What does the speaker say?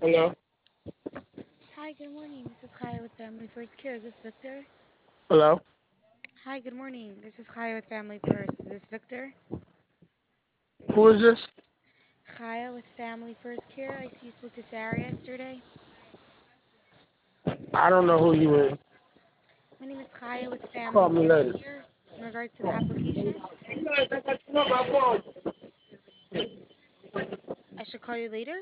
Hello? Hi, good morning. This is Kaya with Family First Care. Is this Victor? Hello? Hi, good morning. This is Kaya with Family First. Is this Victor? Who is this? Kaya with Family First Care. I see you spoke to Sarah yesterday. I don't know who you is. My name is Kaya with Call Family me First later. Care in regards to the application. I should call you later?